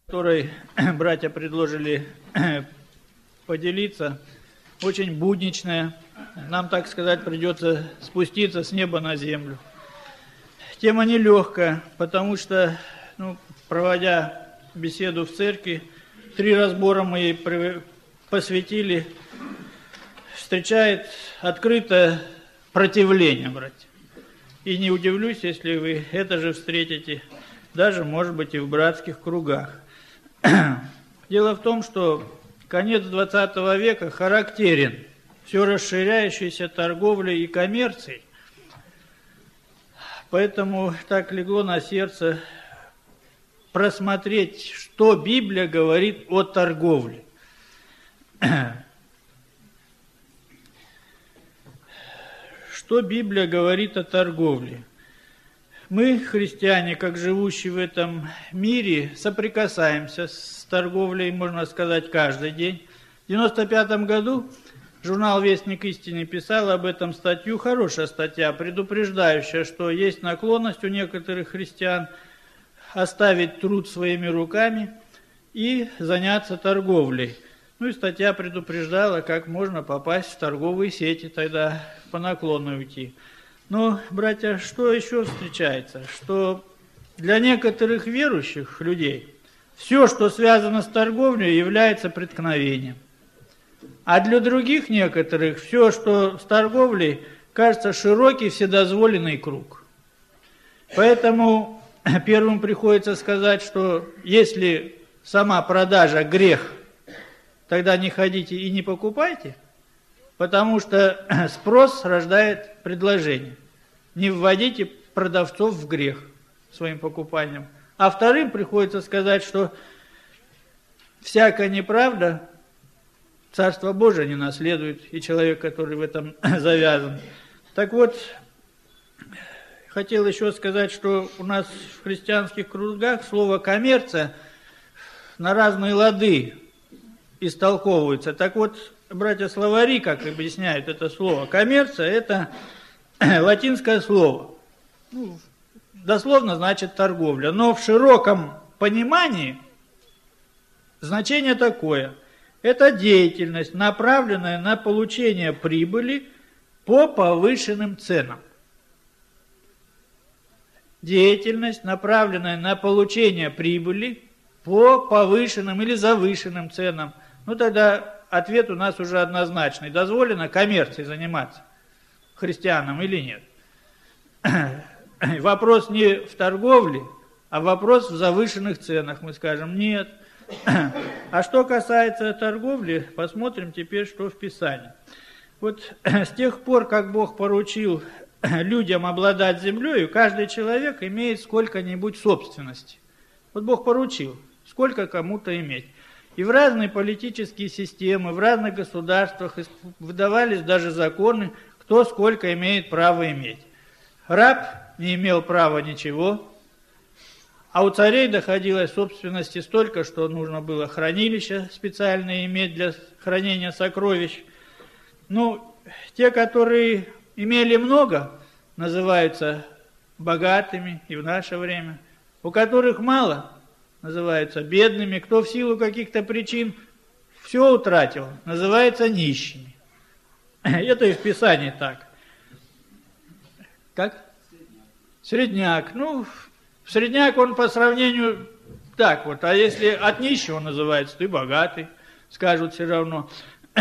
Которой братья предложили поделиться, очень будничная. Нам, так сказать, придется спуститься с неба на землю. Тема нелегкая, потому что, проводя беседу в церкви, 3 разбора мы ей посвятили, встречает открытое противление, братья. И не удивлюсь, если вы это же встретите, даже, может быть, и в братских кругах. Дело в том, что конец 20 века характерен все расширяющейся торговлей и коммерцией. Поэтому так легло на сердце просмотреть, что Библия говорит о торговле. Что Библия говорит о торговле? Мы, христиане, как живущие в этом мире, соприкасаемся с торговлей, можно сказать, каждый день. В 1995 году журнал «Вестник истины» писал об этом статью, хорошая статья, предупреждающая, что есть наклонность у некоторых христиан оставить труд своими руками и заняться торговлей. И статья предупреждала, как можно попасть в торговые сети, тогда по наклону уйти. Но, братья, что еще встречается? Что для некоторых верующих людей все, что связано с торговлей, является преткновением. А для других некоторых все, что с торговлей, кажется широкий вседозволенный круг. Поэтому первым приходится сказать, что если сама продажа грех, тогда не ходите и не покупайте, потому что спрос рождает предложение. Не вводите продавцов в грех своим покупанием. А вторым приходится сказать, что всякая неправда Царство Божие не наследует, и человек, который в этом завязан. Так вот, хотел еще сказать, что у нас в христианских кругах слово «коммерция» на разные лады истолковывается. Так вот, братья-словари, как объясняют это слово, коммерция – это латинское слово. Дословно значит торговля. Но в широком понимании значение такое. Это деятельность, направленная на получение прибыли по повышенным ценам. Деятельность, направленная на получение прибыли по повышенным или завышенным ценам. Тогда ответ у нас уже однозначный. Дозволено коммерцией заниматься христианам или нет? Вопрос не в торговле, а вопрос в завышенных ценах. Мы скажем нет. А что касается торговли, посмотрим теперь, что в Писании. Вот с тех пор, как Бог поручил людям обладать землей, каждый человек имеет сколько-нибудь собственности. Вот Бог поручил, сколько кому-то иметь. И в разные политические системы, в разных государствах выдавались даже законы, кто сколько имеет право иметь. Раб не имел права ничего, а у царей доходилось собственности столько, что нужно было хранилище специальное иметь для хранения сокровищ. Те, которые имели много, называются богатыми и в наше время. У которых мало, называются бедными. Кто в силу каких-то причин все утратил, называется нищими. Это и в Писании так. Как? Средняк. Средняк, он по сравнению так вот. А если от нищего называется, ты богатый, скажут все равно.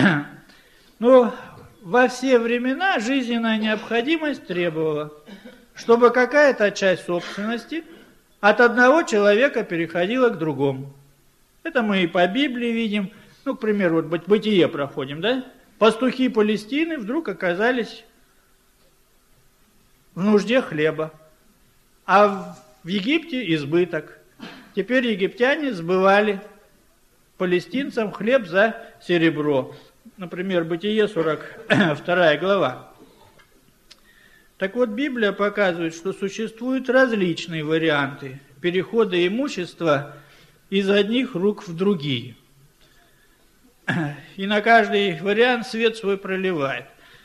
Во все времена жизненная необходимость требовала, чтобы какая-то часть собственности от одного человека переходила к другому. Это мы и по Библии видим. К примеру, Бытие проходим, да? Пастухи Палестины вдруг оказались в нужде хлеба, а в Египте избыток. Теперь египтяне сбывали палестинцам хлеб за серебро. Например, Бытие, 42 глава. Так вот, Библия показывает, что существуют различные варианты перехода имущества из одних рук в другие. И на каждый вариант свет свой проливает.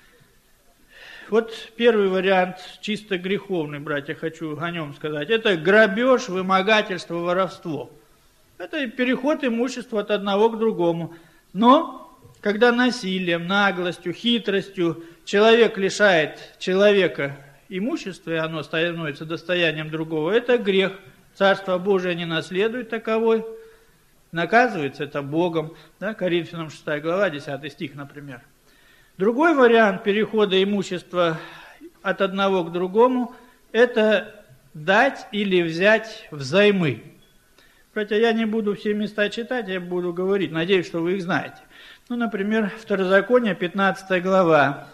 Вот первый вариант, чисто греховный, братья, хочу о нем сказать. Это грабеж, вымогательство, воровство. Это переход имущества от одного к другому. Но когда насилием, наглостью, хитростью человек лишает человека имущества, и оно становится достоянием другого, это грех. Царство Божие не наследует таковой. Наказывается это Богом. Да? Коринфянам 6 глава, 10 стих, например. Другой вариант перехода имущества от одного к другому – это дать или взять взаймы. Хотя я не буду все места читать, я буду говорить. Надеюсь, что вы их знаете. Ну, например, Второзаконие, 15 глава,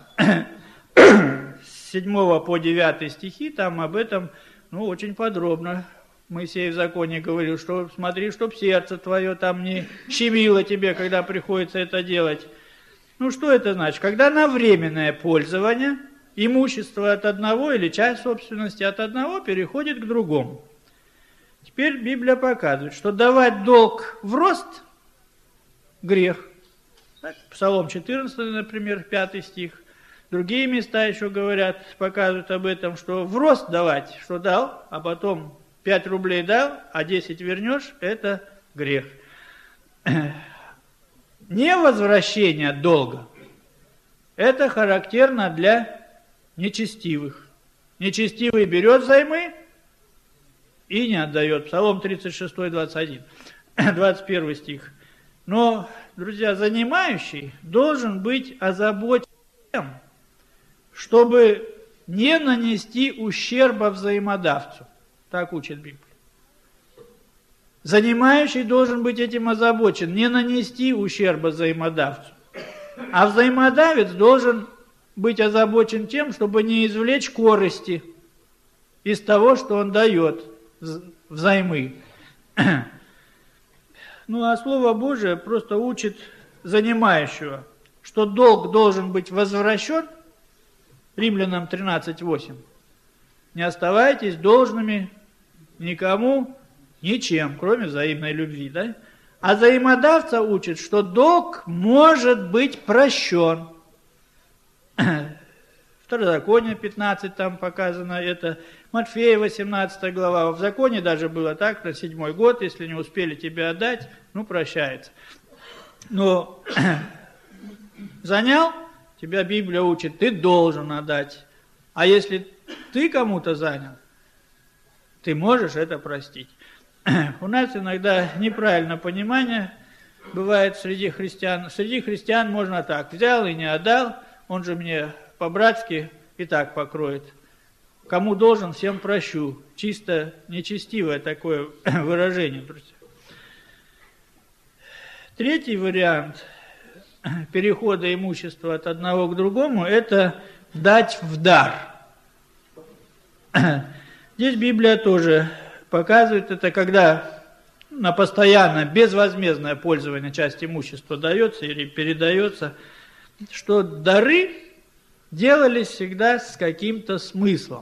с 7 по 9 стихи, там об этом очень подробно. Моисей в законе говорил, что смотри, чтоб сердце твое там не щемило тебе, когда приходится это делать. Ну, что это значит? Когда на временное пользование имущество от одного или часть собственности от одного переходит к другому. Теперь Библия показывает, что давать долг в рост – грех. Так, Псалом 14, например, 5 стих. Другие места еще говорят, показывают об этом, что в рост давать, что дал, а потом 5 рублей дал, а 10 вернешь – это грех. Невозвращение долга – это характерно для нечестивых. Нечестивый берет взаймы и не отдает. Псалом 36, 21 стих. Но, друзья, занимающий должен быть озабочен тем, чтобы не нанести ущерба взаимодавцу. Так учит Библия. Занимающий должен быть этим озабочен, не нанести ущерба взаимодавцу. А взаимодавец должен быть озабочен тем, чтобы не извлечь корысти из того, что он дает взаймы. Ну, а Слово Божие просто учит занимающего, что долг должен быть возвращен. Римлянам 13:8. Не оставайтесь должными никому ничем, кроме взаимной любви. Да? А взаимодавца учит, что долг может быть прощен. Второзаконие 15, там показано это. Матфея 18 глава. В законе даже было так, на 7-й год, если не успели тебе отдать, прощается. Но занял, тебя Библия учит, ты должен отдать. А если ты кому-то занял, ты можешь это простить. У нас иногда неправильное понимание бывает среди христиан. Среди христиан можно так, взял и не отдал, он же мне по-братски и так покроет. Кому должен, всем прощу. Чисто нечестивое такое выражение, друзья. Третий вариант перехода имущества от одного к другому – это дать в дар. Здесь Библия тоже показывает это, когда на постоянное, безвозмездное пользование часть имущества дается или передается, что дары делались всегда с каким-то смыслом.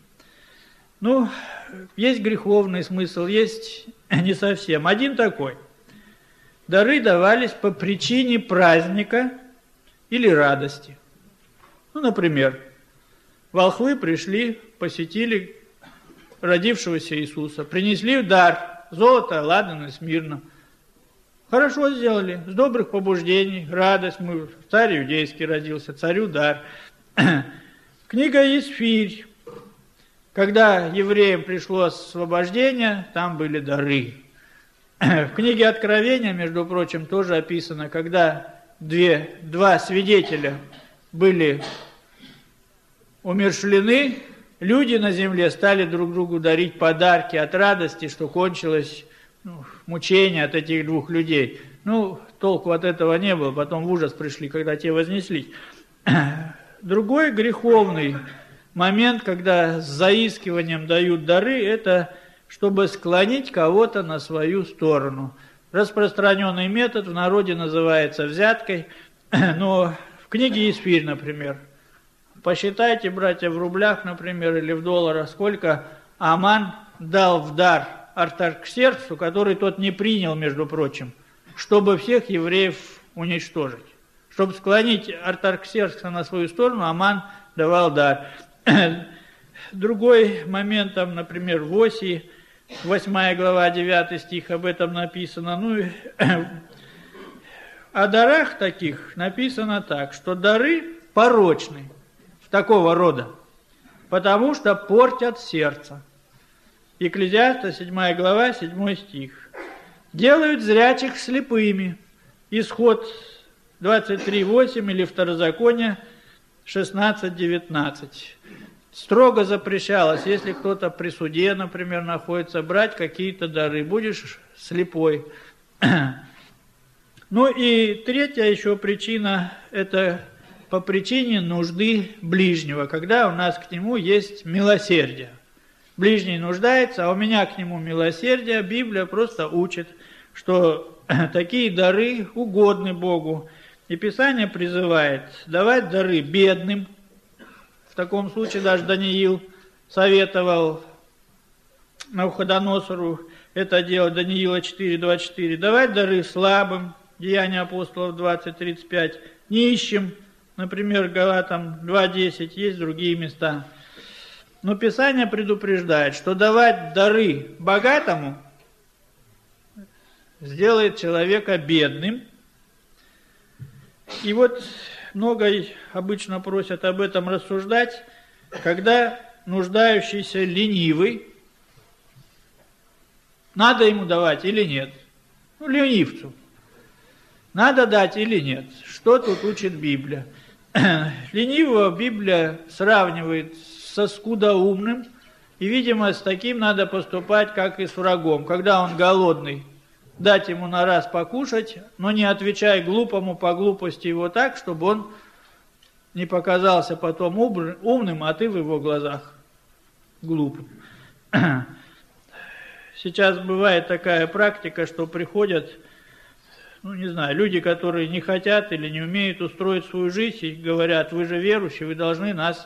Есть греховный смысл, есть не совсем. Один такой. Дары давались по причине праздника или радости. Например, волхвы пришли, посетили родившегося Иисуса, принесли дар, золото, ладан и смирно. Хорошо сделали, с добрых побуждений, радость, царь иудейский родился, царю дар. Книга Есфирь. Когда евреям пришло освобождение, там были дары. В книге Откровения, между прочим, тоже описано, когда два свидетеля были умерщвлены, люди на земле стали друг другу дарить подарки от радости, что кончилось мучение от этих двух людей. Толку от этого не было, потом в ужас пришли, когда те вознеслись. Другой греховный момент, когда с заискиванием дают дары, это чтобы склонить кого-то на свою сторону. Распространенный метод в народе называется взяткой, но в книге Есфирь, например, посчитайте, братья, в рублях, например, или в долларах, сколько Аман дал в дар Артаксерксу, который тот не принял, между прочим, чтобы всех евреев уничтожить. Чтобы склонить Артаксеркса на свою сторону, Аман давал дар. Другой момент, например, в Осии, 8 глава, 9 стих, об этом написано. Ну, о дарах таких написано так, что дары порочны, такого рода, потому что портят сердце. Экклезиаста, 7 глава, 7 стих. Делают зрячих слепыми. Исход 23:8 или Второзаконие 16:19. Строго запрещалось, если кто-то при суде, например, находится, брать какие-то дары. Будешь слепой. Ну и третья еще причина, это по причине нужды ближнего, когда у нас к нему есть милосердие. Ближний нуждается, а у меня к нему милосердие. Библия просто учит, что такие дары угодны Богу. И Писание призывает давать дары бедным. В таком случае даже Даниил советовал Навуходоносору это делать, Даниила 4:24. Давать дары слабым, Деяния апостолов 20:35. Нищим, например, Галатам 2:10, есть другие места. Но Писание предупреждает, что давать дары богатому сделает человека бедным. И вот много обычно просят об этом рассуждать, когда нуждающийся ленивый, надо ему давать или нет? Ну, ленивцу. Надо дать или нет? Что тут учит Библия? Ленивого Библия сравнивает со скудоумным, и, видимо, с таким надо поступать, как и с врагом. Когда он голодный, дать ему на раз покушать, но не отвечай глупому по глупости его так, чтобы он не показался потом умным, а ты в его глазах глупым. Сейчас бывает такая практика, что приходят, ну не знаю, люди, которые не хотят или не умеют устроить свою жизнь, и говорят: вы же верующие, вы должны нас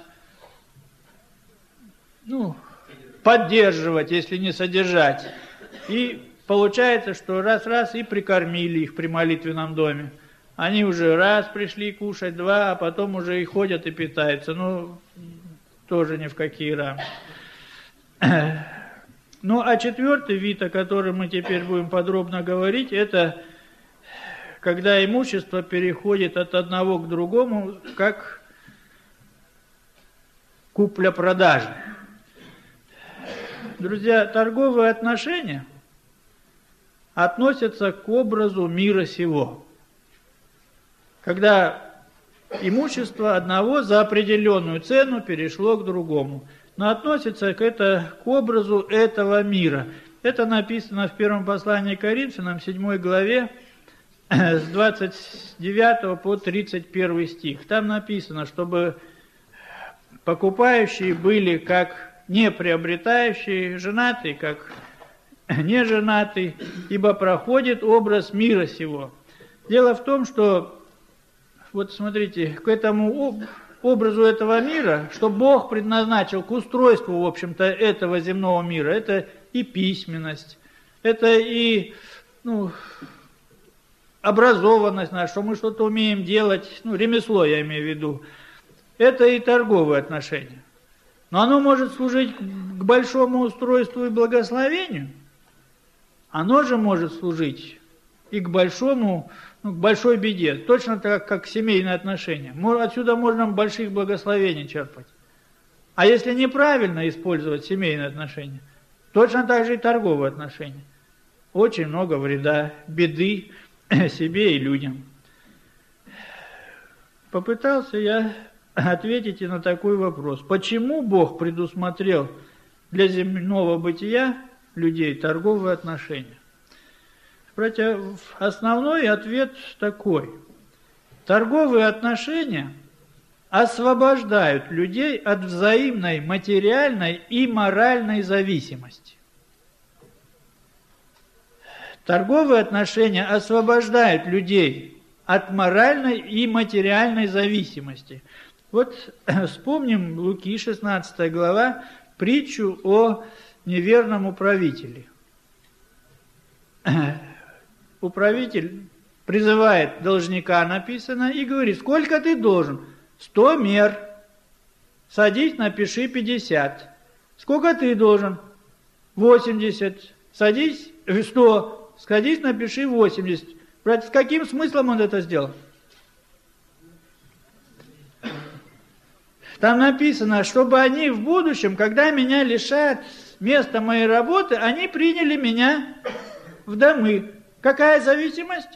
поддерживать, если не содержать. И получается, что раз и прикормили их при молитвенном доме. Они уже раз пришли кушать, два, а потом уже и ходят и питаются. Ну, тоже ни в какие рамки. Ну, а четвертый вид, о котором мы теперь будем подробно говорить, это когда имущество переходит от одного к другому, как купля-продажа. Друзья, торговые отношения относятся к образу мира сего. Когда имущество одного за определенную цену перешло к другому. Но относится к образу этого мира. Это написано в первом послании к Коринфянам, 7 главе, с 29 по 31 стих. Там написано, чтобы покупающие были как не приобретающие, женатые как не женатые, ибо проходит образ мира сего. Дело в том, что, вот смотрите, к этому образу этого мира, что Бог предназначил к устройству, в общем-то, этого земного мира, это и письменность, это и образованность наша, что мы что-то умеем делать, ремесло я имею в виду, это и торговые отношения. Но оно может служить к большому устройству и благословению, оно же может служить и к большому, к большой беде, точно так, как семейные отношения. Отсюда можно больших благословений черпать. А если неправильно использовать семейные отношения, точно так же и торговые отношения. Очень много вреда, беды себе и людям. Попытался я ответить и на такой вопрос. Почему Бог предусмотрел для земного бытия людей торговые отношения? Братья, основной ответ такой. Торговые отношения освобождают людей от взаимной материальной и моральной зависимости. Торговые отношения освобождают людей от моральной и материальной зависимости. Вот вспомним Луки, 16 глава, притчу о неверном управителе. Управитель призывает должника, написано, и говорит: сколько ты должен? 100 мер. Садись, напиши 50. Сколько ты должен? 80. Садись, 100. Садись, напиши 80. Брат, с каким смыслом он это сделал? Там написано, чтобы они в будущем, когда меня лишат места моей работы, они приняли меня в домы. Какая зависимость?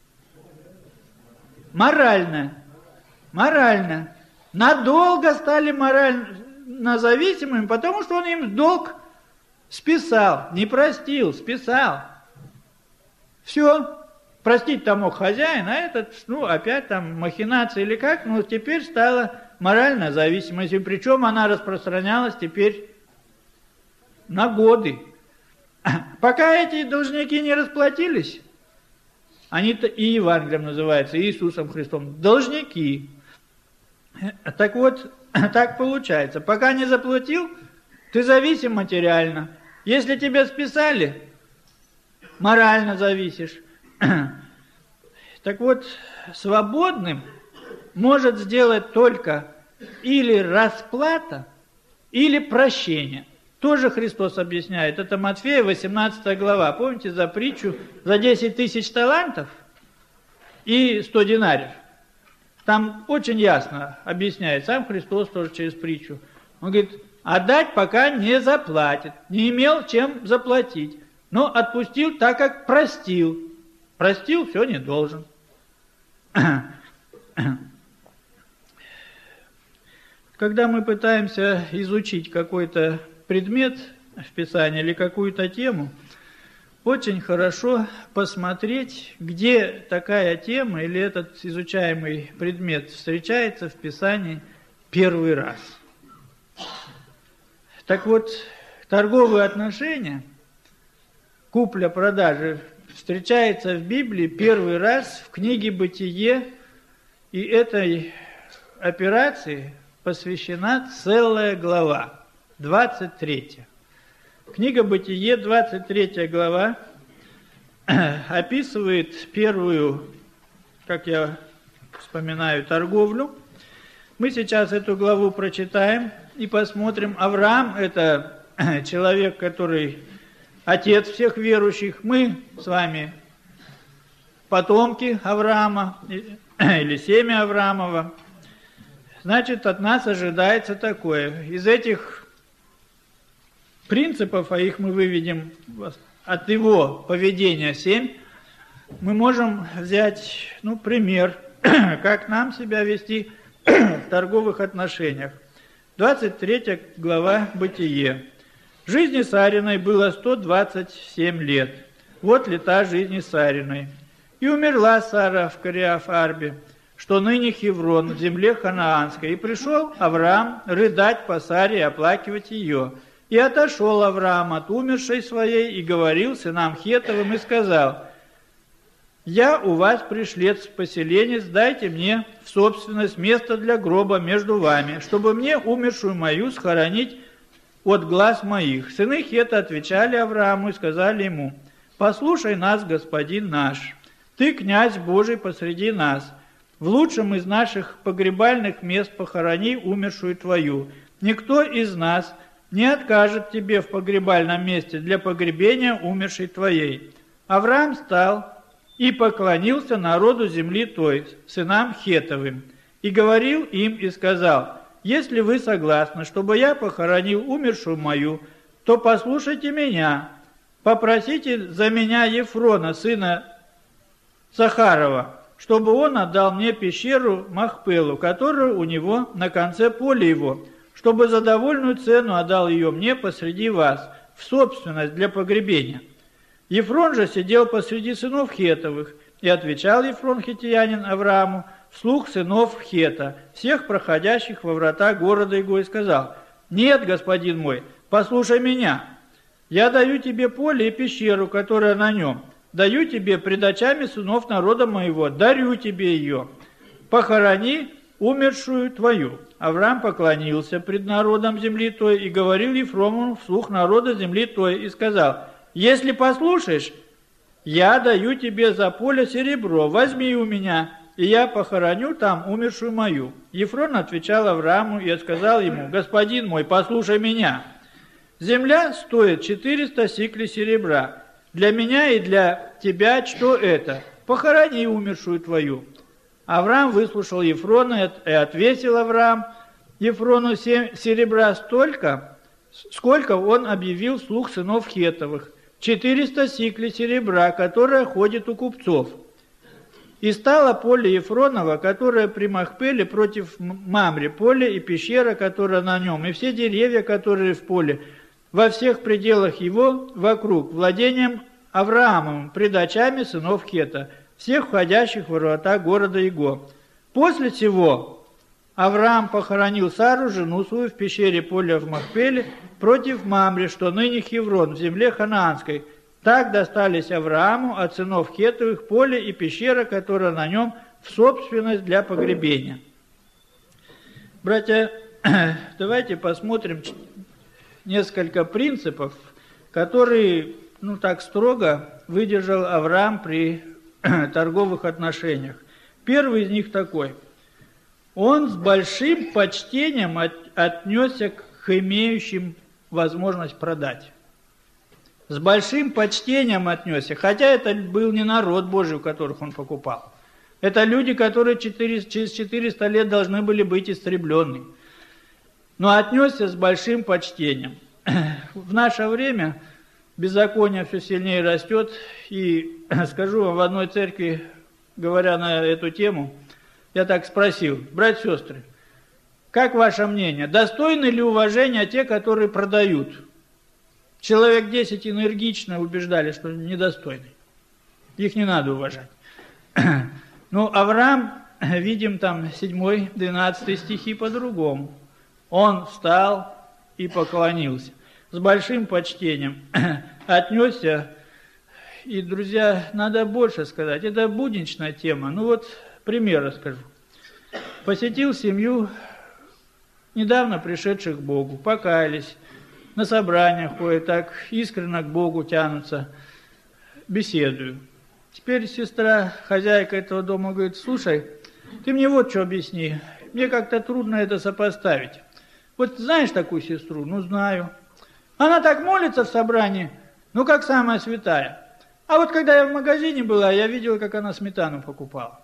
Моральная. Морально. Надолго стали морально зависимыми, потому что он им долг списал. Не простил, списал. Все. Простить-то мог хозяин, а этот, опять там махинация или как, теперь стала моральная зависимость. И причем она распространялась теперь на годы. Пока эти должники не расплатились, они-то и Евангелием называются, Иисусом Христом, должники. Так вот, так получается. Пока не заплатил, ты зависим материально. Если тебя списали, морально зависишь. Так вот, свободным может сделать только или расплата, или прощение. Тоже Христос объясняет. Это Матфея, 18 глава. Помните за притчу за 10 тысяч талантов и 100 динариев? Там очень ясно объясняет, сам Христос тоже через притчу. Он говорит, отдать пока не заплатит, не имел чем заплатить, но отпустил так, как простил. Простил, все, не должен. Когда мы пытаемся изучить какой-то предмет в Писании или какую-то тему, очень хорошо посмотреть, где такая тема или этот изучаемый предмет встречается в Писании первый раз. Так вот, торговые отношения, купля-продажа, встречается в Библии первый раз в книге «Бытие», и этой операции посвящена целая глава, 23. Книга «Бытие», 23 глава, описывает первую, как я вспоминаю, торговлю. Мы сейчас эту главу прочитаем и посмотрим. Авраам – это человек, который отец всех верующих. Мы с вами потомки Авраама или семя Авраамова. Значит, от нас ожидается такое. Из этих принципов, а их мы выведем от его поведения 7, мы можем взять, пример, как нам себя вести в торговых отношениях. 23 глава «Бытие». Жизни Сариной было 127 лет. Вот лета жизни Сариной. И умерла Сара в Кириаф-Арбе, что ныне Хеврон, в земле ханаанской. И пришел Авраам рыдать по Саре и оплакивать ее. И отошел Авраам от умершей своей и говорил сынам Хеттовым и сказал: «Я у вас пришлец-поселенец, дайте мне в собственность место для гроба между вами, чтобы мне умершую мою схоронить от глаз моих». Сыны Хетта отвечали Аврааму и сказали ему: «Послушай нас, господин наш, ты князь Божий посреди нас. В лучшем из наших погребальных мест похорони умершую твою. Никто из нас не откажет тебе в погребальном месте для погребения умершей твоей». Авраам встал и поклонился народу земли той, сынам Хеттовым, и говорил им и сказал: «Если вы согласны, чтобы я похоронил умершую мою, то послушайте меня, попросите за меня Ефрона, сына Сахарова, чтобы он отдал мне пещеру Махпелу, которая у него на конце поля его, чтобы за довольную цену отдал ее мне посреди вас, в собственность для погребения». Ефрон же сидел посреди сынов Хеттовых, и отвечал Ефрон хиттиянин Аврааму вслух сынов Хетта, всех проходящих во врата города его, и сказал: «Нет, господин мой, послушай меня. Я даю тебе поле и пещеру, которая на нем. Даю тебе пред очами сынов народа моего, дарю тебе ее. Похорони умершую твою». Авраам поклонился пред народом земли той и говорил Ефрому вслух народа земли той и сказал: «Если послушаешь, я даю тебе за поле серебро, возьми у меня, и я похороню там умершую мою». Ефрон отвечал Аврааму и сказал ему: «Господин мой, послушай меня. земля стоит 400 сиклей серебра. Для меня и для тебя что это? Похорони умершую твою. Авраам выслушал Ефрона и отвесил Авраам Ефрону серебра столько, сколько он объявил вслух сынов Хеттовых. 400 сиклей серебра, которое ходит у купцов. И стало поле Ефронова, которое при Махпеле против Мамре, поле и пещера, которая на нем, и все деревья, которые в поле, во всех пределах его вокруг, владением Авраамовым, пред очами сынов Хетта, всех входящих в ворота города его. После сего Авраам похоронил Сару, жену свою, в пещере поля в Махпеле, против Мамре, что ныне Хеврон, в земле ханаанской. Так достались Аврааму от сынов Хеттовых поле и пещера, которая на нем, в собственность для погребения. Братья, давайте посмотрим несколько принципов, которые, так строго выдержал Авраам при торговых отношениях. Первый из них такой. Он с большим почтением отнесся к имеющим возможность продать. С большим почтением отнесся, хотя это был не народ Божий, у которых он покупал. Это люди, которые через 400 лет должны были быть истреблены. Но отнесся с большим почтением. В наше время беззаконие все сильнее растет, и скажу вам, в одной церкви, говоря на эту тему, я так спросил: братья и сестры, как ваше мнение, достойны ли уважения те, которые продают? Человек 10 энергично убеждали, что недостойны. Их не надо уважать. Но Авраам, видим там 7-12 стихи по-другому. Он встал и поклонился. С большим почтением отнесся. И, друзья, надо больше сказать. Это будничная тема. Пример расскажу. Посетил семью недавно пришедших к Богу, покаялись, на собраниях ходят, так искренне к Богу тянутся, беседую. Теперь сестра, хозяйка этого дома, говорит: слушай, ты мне вот что объясни, мне как-то трудно это сопоставить. Вот знаешь такую сестру? Знаю. Она так молится в собрании, как самая святая. А вот когда я в магазине была, я видела, как она сметану покупала.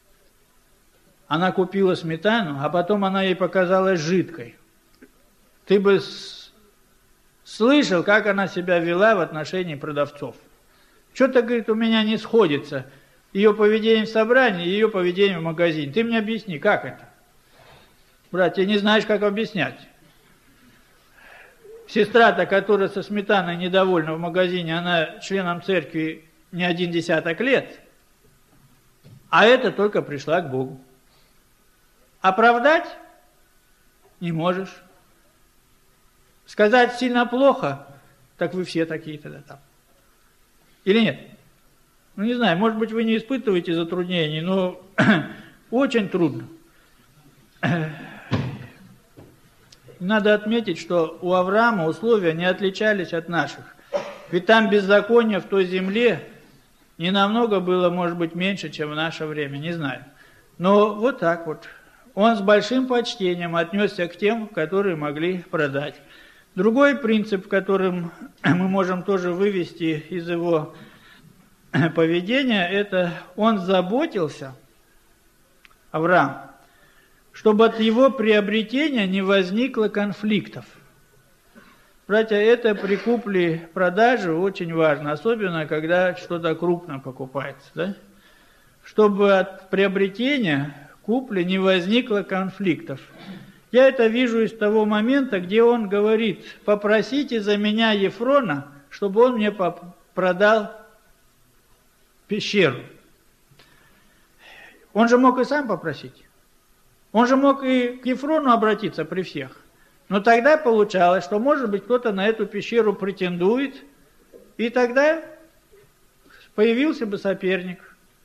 Она купила сметану, а потом она ей показалась жидкой. Ты бы слышал, как она себя вела в отношении продавцов. Что-то, говорит, у меня не сходится. Ее поведение в собрании, ее поведение в магазине. Ты мне объясни, как это? Братья, не знаешь, как объяснять. Сестра-то, которая со сметаной недовольна в магазине, она членом церкви не 10 лет, а это только пришла к Богу. Оправдать не можешь. Сказать сильно плохо, так вы все такие тогда там. Или нет? Не знаю, может быть, вы не испытываете затруднений, но очень трудно. Надо отметить, что у Авраама условия не отличались от наших. Ведь там беззаконие в той земле не намного было, может быть, меньше, чем в наше время, не знаю. Но вот так вот. Он с большим почтением отнесся к тем, которые могли продать. Другой принцип, которым мы можем тоже вывести из его поведения, это он заботился, Авраам, чтобы от его приобретения не возникло конфликтов. Братья, это при купле-продаже очень важно, особенно когда что-то крупно покупается, да? Чтобы от приобретения купли не возникло конфликтов. Я это вижу из того момента, где он говорит: попросите за меня Ефрона, чтобы он мне продал пещеру. Он же мог и сам попросить. Он же мог и к Ефрону обратиться при всех. Но тогда получалось, что, может быть, кто-то на эту пещеру претендует, и тогда появился бы соперник.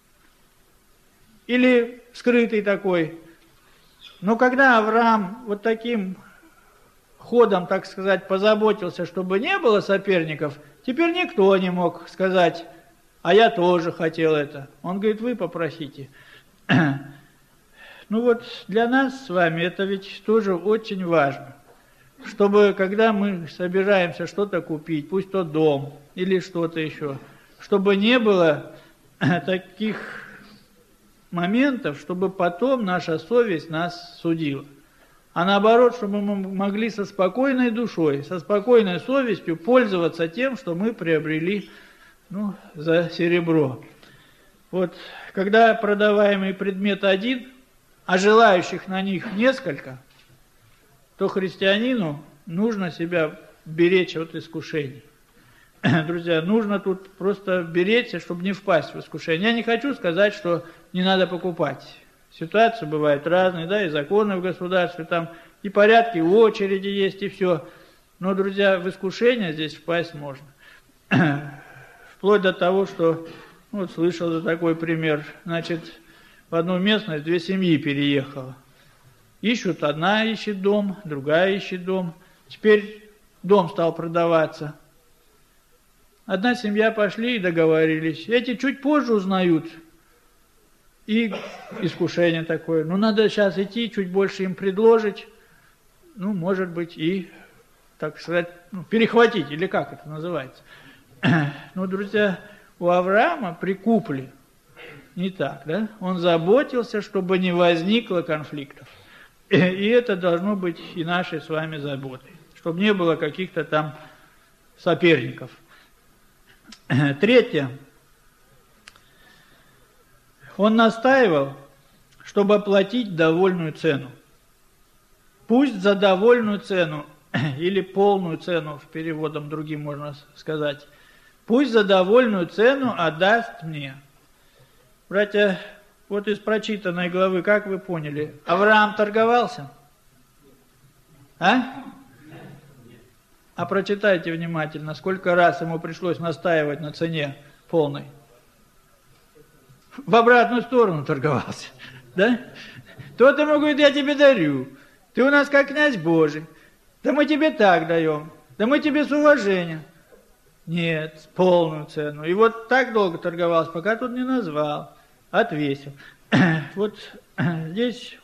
Или скрытый такой. Но когда Авраам вот таким ходом, так сказать, позаботился, чтобы не было соперников, теперь никто не мог сказать: а я тоже хотел это. Он говорит: вы попросите. Для нас с вами это ведь тоже очень важно. чтобы когда мы собираемся что-то купить, пусть то дом или что-то еще, чтобы не было таких моментов, чтобы потом наша совесть нас судила. А наоборот, чтобы мы могли со спокойной душой, со спокойной совестью пользоваться тем, что мы приобрели за серебро. Вот, когда продаваемый предмет один, а желающих на них несколько, то христианину нужно себя беречь от искушений. Друзья, нужно тут просто беречься, чтобы не впасть в искушение. Я не хочу сказать, что не надо покупать. Ситуации бывают разные, да, и законы в государстве, там и порядки, и очереди есть, и все. Но, друзья, в искушение здесь впасть можно. Вплоть до того, что, вот слышал за такой пример, значит, в одну местность 2 семьи переехало. Ищут, одна ищет дом, другая ищет дом. Теперь дом стал продаваться. Одна семья пошли и договорились. Эти чуть позже узнают. И искушение такое. Надо сейчас идти, чуть больше им предложить. Может быть, и, так сказать, перехватить, или как это называется. Друзья, у Авраама при купле не так, да? Он заботился, чтобы не возникло конфликтов. И это должно быть и нашей с вами заботой. Чтобы не было каких-то там соперников. Третье. Он настаивал, чтобы оплатить довольную цену. Пусть за довольную цену, или полную цену, в переводом другим можно сказать, пусть за довольную цену отдаст мне. Братья, вот из прочитанной главы, как вы поняли, Авраам торговался? А прочитайте внимательно, сколько раз ему пришлось настаивать на цене полной. В обратную сторону торговался, да? Тот ему говорит, я тебе дарю, ты у нас как князь Божий, да мы тебе так даем, да мы тебе с уважением. Нет, полную цену. И вот так долго торговался, пока тут не назвал, отвесил. Вот здесь,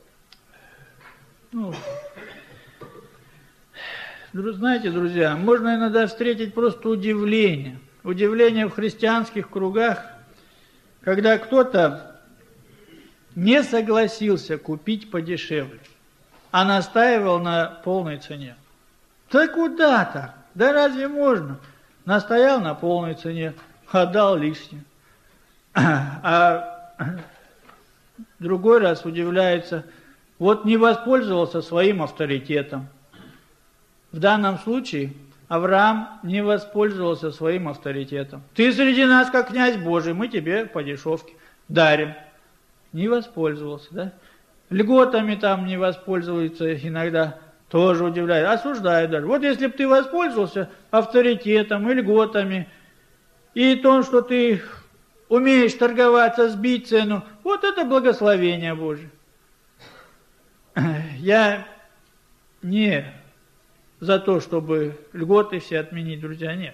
знаете, друзья, можно иногда встретить просто удивление. Удивление в христианских кругах, когда кто-то не согласился купить подешевле, а настаивал на полной цене. Да куда так? Да разве можно? Настоял на полной цене, отдал лишнее. А другой раз удивляется, вот не воспользовался своим авторитетом. В данном случае Авраам не воспользовался своим авторитетом. Ты среди нас как князь Божий, мы тебе по дешевке дарим. Не воспользовался, да? Льготами там не воспользуются иногда, тоже удивляет, осуждает даже. Вот если бы ты воспользовался авторитетом и льготами, и то, что ты умеешь торговаться, сбить цену, вот это благословение Божие. Я не за то, чтобы льготы все отменить, друзья, нет.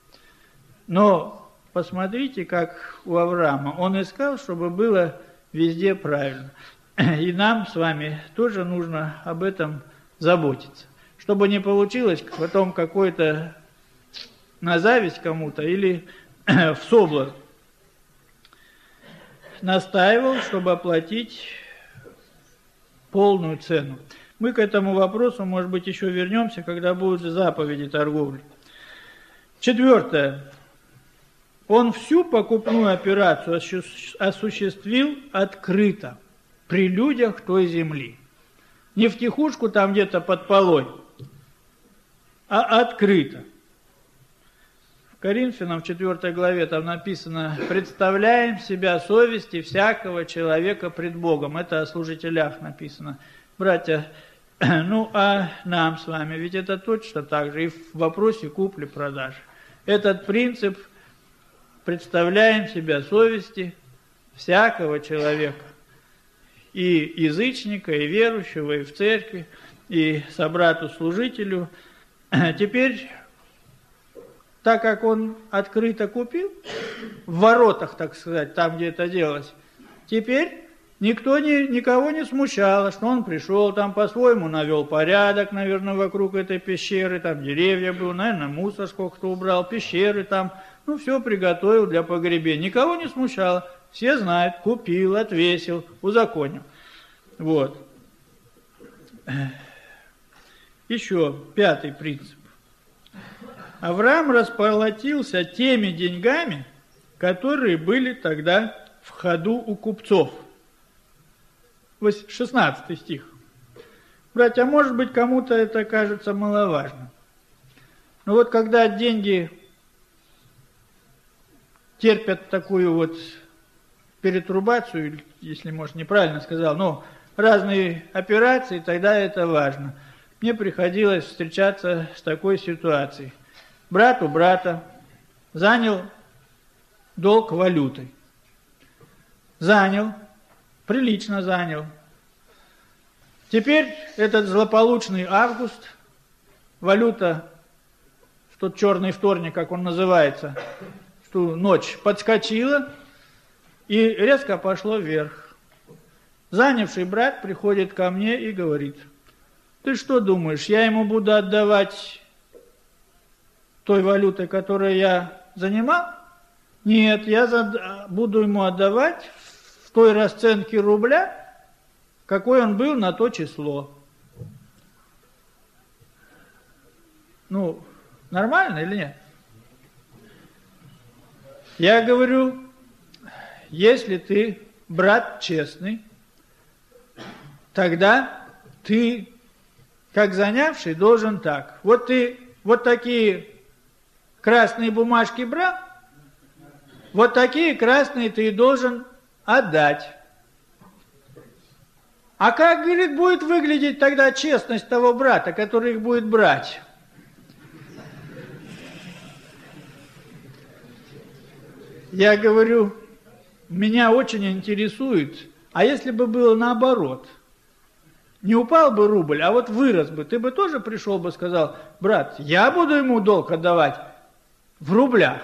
Но посмотрите, как у Авраама. Он искал, чтобы было везде правильно. И нам с вами тоже нужно об этом заботиться. Чтобы не получилось потом какой-то на зависть кому-то или в соблазн. Настаивал, чтобы оплатить полную цену. Мы к этому вопросу, может быть, еще вернемся, когда будут заповеди торговли. 4. Он всю покупную операцию осуществил открыто, при людях той земли. Не втихушку там где-то под полой, а открыто. В Коринфянам в 4 главе там написано: «Представляем себя совести всякого человека пред Богом». Это о служителях написано. Братья, а нам с вами, ведь это точно так же и в вопросе купли-продажи. Этот принцип: представляем себя совести всякого человека, и язычника, и верующего, и в церкви, и собрату-служителю. Теперь, так как он открыто купил, в воротах, так сказать, там, где это делалось, теперь Никого не смущало, что он пришел, там по-своему навел порядок, наверное, вокруг этой пещеры, там деревья было, наверное, мусор сколько-то убрал, пещеры там, все приготовил для погребения. Никого не смущало, все знают, купил, отвесил, узаконил. Вот. Еще 5-й принцип. Авраам расплатился теми деньгами, которые были тогда в ходу у купцов. 16 стих. Братья, может быть, кому-то это кажется маловажным. Но вот когда деньги терпят такую вот перетрубацию, если, может, неправильно сказал, но разные операции, тогда это важно. Мне приходилось встречаться с такой ситуацией. Брат у брата занял долг валютой. Занял. Прилично занял. Теперь этот злополучный август, валюта в тот черный вторник, как он называется, в ту ночь подскочила и резко пошло вверх. Занявший брат приходит ко мне и говорит: ты что думаешь, я ему буду отдавать той валютой, которую я занимал? Нет, я буду ему отдавать в той расценке рубля, какой он был на то число. Нормально или нет? Я говорю, если ты брат честный, тогда ты, как занявший, должен так. Вот ты вот такие красные бумажки брал, вот такие красные ты должен отдать. А как, говорит, будет выглядеть тогда честность того брата, который их будет брать? Я говорю, меня очень интересует, а если бы было наоборот? Не упал бы рубль, а вот вырос бы, ты бы тоже пришел бы и сказал: брат, я буду ему долг отдавать в рублях.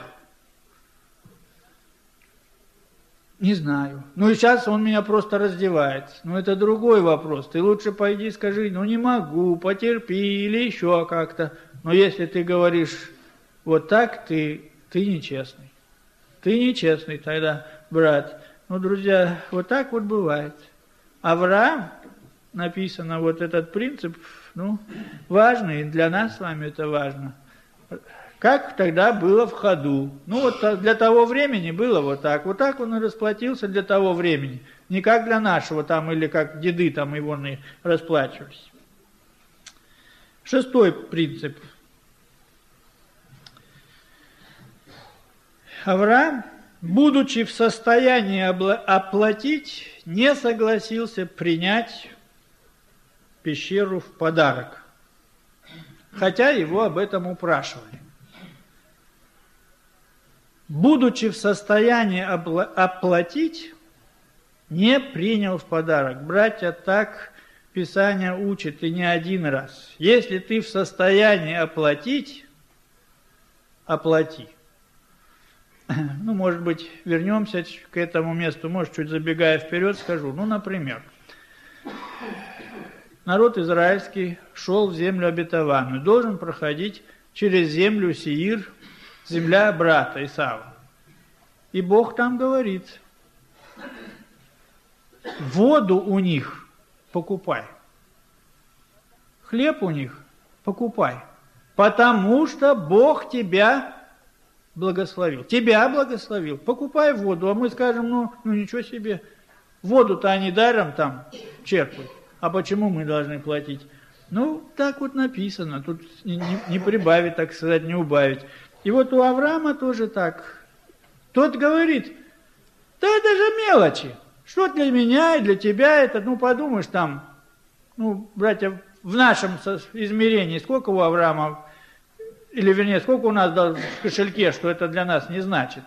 Не знаю. И сейчас он меня просто раздевает. Это другой вопрос. Ты лучше пойди скажи: не могу, потерпи или еще как-то. Но если ты говоришь вот так, ты нечестный. Ты нечестный тогда, брат. Друзья, вот так вот бывает. Авраам, написано вот этот принцип, важный, для нас с вами это важно. Как тогда было в ходу. Для того времени было вот так. Вот так он и расплатился для того времени. Не как для нашего там, или как деды там его расплачивались. 6-й принцип. Авраам, будучи в состоянии оплатить, не согласился принять пещеру в подарок. Хотя его об этом упрашивали. Будучи в состоянии оплатить, не принял в подарок. Братья, так Писание учит, и не один раз. Если ты в состоянии оплатить, оплати. Может быть, вернемся к этому месту, может, чуть забегая вперед, скажу. Например, народ израильский шел в землю обетованную, должен проходить через землю Сеир, земля брата Исава. И Бог там говорит: воду у них покупай, хлеб у них покупай, потому что Бог тебя благословил. Тебя благословил. Покупай воду. А мы скажем, ничего себе, воду-то они даром там черпают. А почему мы должны платить? Так вот написано. Тут не прибавить, так сказать, не убавить. И вот у Авраама тоже так. Тот говорит: да это же мелочи. Что для меня и для тебя это, подумаешь там, братья, в нашем измерении, сколько у Авраама, или вернее, сколько у нас в кошельке, что это для нас не значит.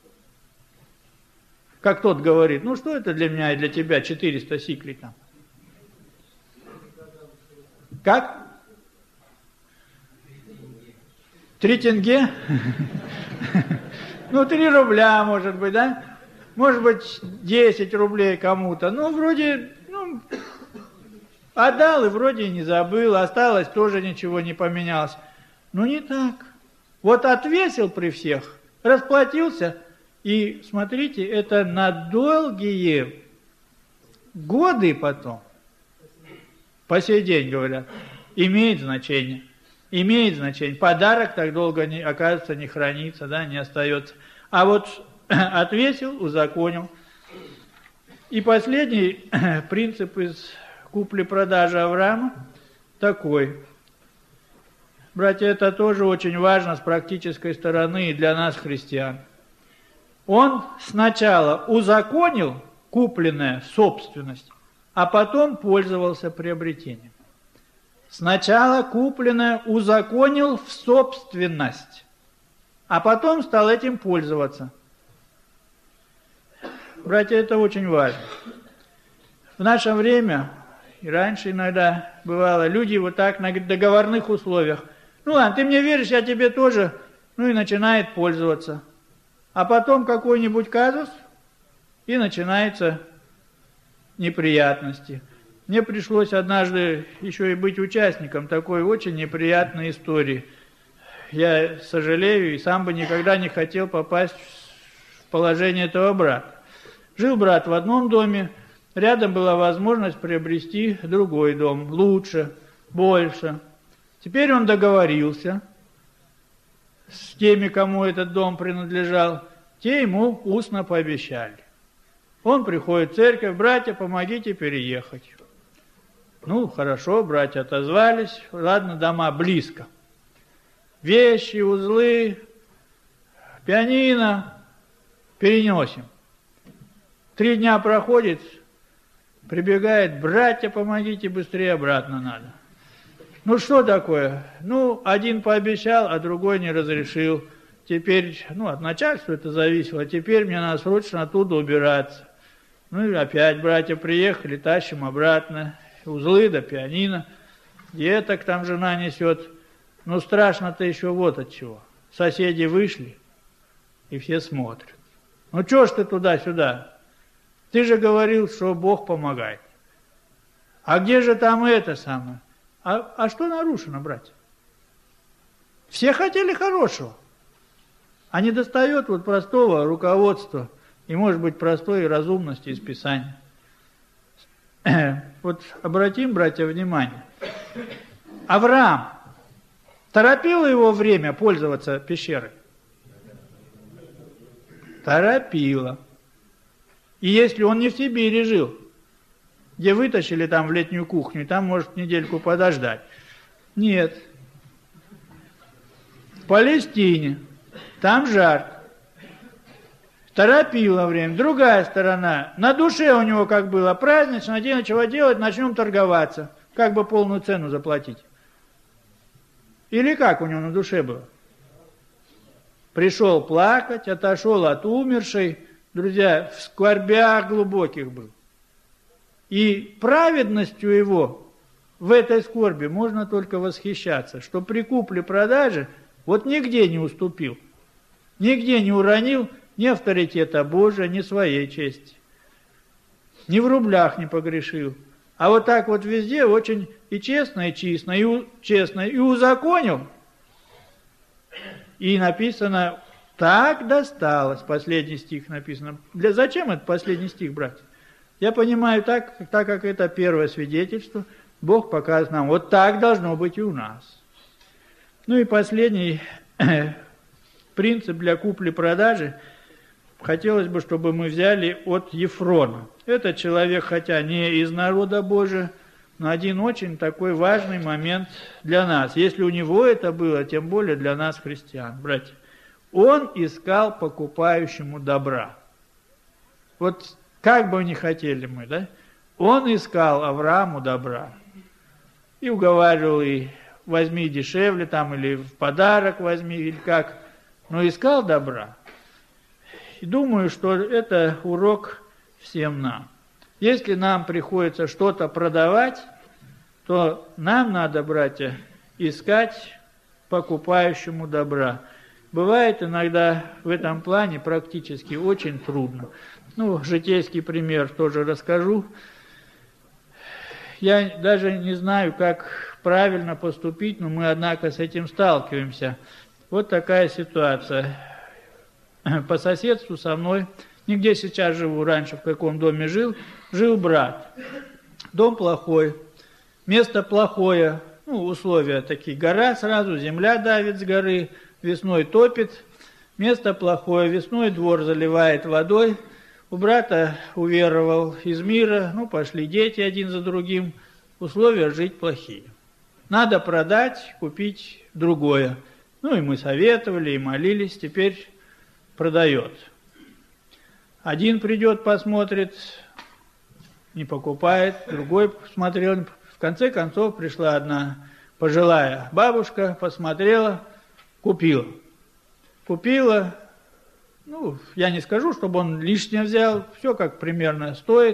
Как тот говорит, что это для меня и для тебя 400 сиклей там. Как? 3 тенге? 3 рубля, может быть, да? может быть, 10 рублей кому-то. Ну, вроде, отдал и вроде не забыл, осталось, тоже ничего не поменялось. Ну, не так. Вот отвесил при всех, расплатился, и, смотрите, это на долгие годы потом, по сей день говорят, имеет значение. Имеет значение. Подарок так долго, оказывается, не хранится, да, не остается. А вот отвесил, узаконил. И последний принцип из купли-продажи Авраама такой. Братья, это тоже очень важно с практической стороны и для нас, христиан. Он сначала узаконил купленная собственность, а потом пользовался приобретением. Сначала купленное узаконил в собственность, а потом стал этим пользоваться. Братья, это очень важно. В наше время, и раньше иногда бывало, люди вот так на договорных условиях. Ну ладно, ты мне веришь, я тебе тоже, ну и начинает пользоваться. А потом какой-нибудь казус, и начинаются неприятности. Мне пришлось однажды еще и быть участником такой очень неприятной истории. Я сожалею и сам бы никогда не хотел попасть в положение этого брата. Жил брат в одном доме, рядом была возможность приобрести другой дом, лучше, больше. Теперь он договорился с теми, кому этот дом принадлежал, те ему устно пообещали. Он приходит в церковь: братья, помогите переехать. Ну, хорошо, братья отозвались, ладно, дома близко. Вещи, узлы, пианино переносим. 3 дня проходит, прибегает: братья, помогите, быстрее обратно надо. Ну, что такое? Ну, один пообещал, а другой не разрешил. Теперь, от начальства это зависело, теперь мне надо срочно оттуда убираться. Ну, и опять братья приехали, тащим обратно. Узлы да пианино. Деток там жена несет. Ну, страшно-то еще вот от чего. Соседи вышли, и все смотрят. Ну, чего ж ты туда-сюда? Ты же говорил, что Бог помогает. А где же там это самое? А что нарушено, братья? Все хотели хорошего. А не достает вот простого руководства и, может быть, простой разумности из Писания. Вот обратим, братья, внимание. Авраам, торопило его время пользоваться пещерой? Торопило. И если он не в Сибири жил, где вытащили там в летнюю кухню, там может недельку подождать. Нет. В Палестине, там жарко. Торопило время. Другая сторона. На душе у него как было празднично, день чего делать, начнем торговаться. Как бы полную цену заплатить. Или как у него на душе было? Пришел плакать, отошел от умершей. Друзья, в скорбях глубоких был. И праведностью его в этой скорби можно только восхищаться, что при купле-продаже вот нигде не уступил, нигде не уронил ни авторитета Божия, ни своей чести. Ни в рублях не погрешил. А вот так вот везде очень и честно, и честно, и узаконил. И написано, так досталось, последний стих написано. Зачем этот последний стих, братья? Я понимаю, так как это первое свидетельство, Бог показывает нам, вот так должно быть и у нас. Ну и последний принцип для купли-продажи. Хотелось бы, чтобы мы взяли от Ефрона. Этот человек, хотя не из народа Божия, но один очень такой важный момент для нас. Если у него это было, тем более для нас, христиан, братья. Он искал покупающему добра. Вот как бы ни хотели мы, да? Он искал Аврааму добра. И уговаривал, и возьми дешевле там, или в подарок возьми, или как. Но искал добра. И думаю, что это урок всем нам. Если нам приходится что-то продавать, то нам надо, братья, искать покупающему добра. Бывает иногда в этом плане практически очень трудно. житейский пример тоже расскажу. Я даже не знаю, как правильно поступить, но мы, однако, с этим сталкиваемся. Вот такая ситуация. По соседству со мной, нигде сейчас живу, раньше в каком доме жил брат. Дом плохой, место плохое, условия такие. Гора сразу, земля давит с горы, весной топит. Место плохое, весной двор заливает водой. У брата уверовал из мира, пошли дети один за другим. Условия жить плохие. Надо продать, купить другое. И мы советовали, и молились, теперь продает. Один придет, посмотрит, не покупает, другой смотрел. В конце концов пришла одна пожилая бабушка, посмотрела, купила. Купила, я не скажу, чтобы он лишнее взял, все как примерно стоит.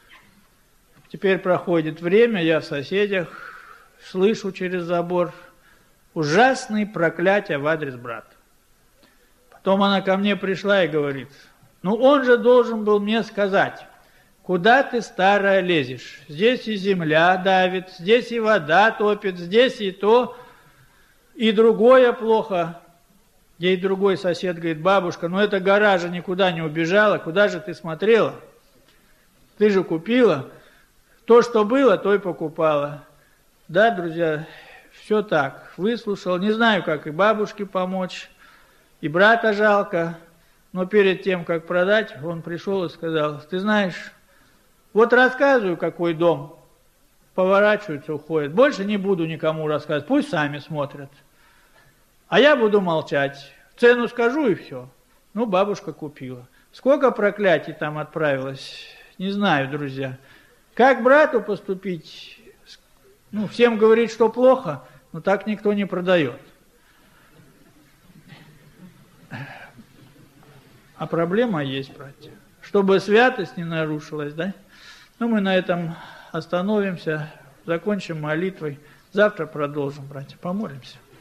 Теперь проходит время, я в соседях слышу через забор ужасные проклятия в адрес брата. Потом она ко мне пришла и говорит, он же должен был мне сказать, куда ты, старая, лезешь? Здесь и земля давит, здесь и вода топит, здесь и то, и другое плохо. Ей другой сосед говорит, бабушка, эта гора же никуда не убежала, куда же ты смотрела? Ты же купила, то, что было, то и покупала. Да, друзья, все так, выслушал, не знаю, как и бабушке помочь, и брата жалко, но перед тем, как продать, он пришел и сказал, ты знаешь, вот рассказываю, какой дом, поворачиваются, уходят, больше не буду никому рассказывать, пусть сами смотрят. А я буду молчать. Цену скажу и все. Бабушка купила. Сколько проклятий там отправилось, не знаю, друзья. Как брату поступить? Всем говорить, что плохо, но так никто не продает. А проблема есть, братья. Чтобы святость не нарушилась, да? Мы на этом остановимся, закончим молитвой. Завтра продолжим, братья, помолимся.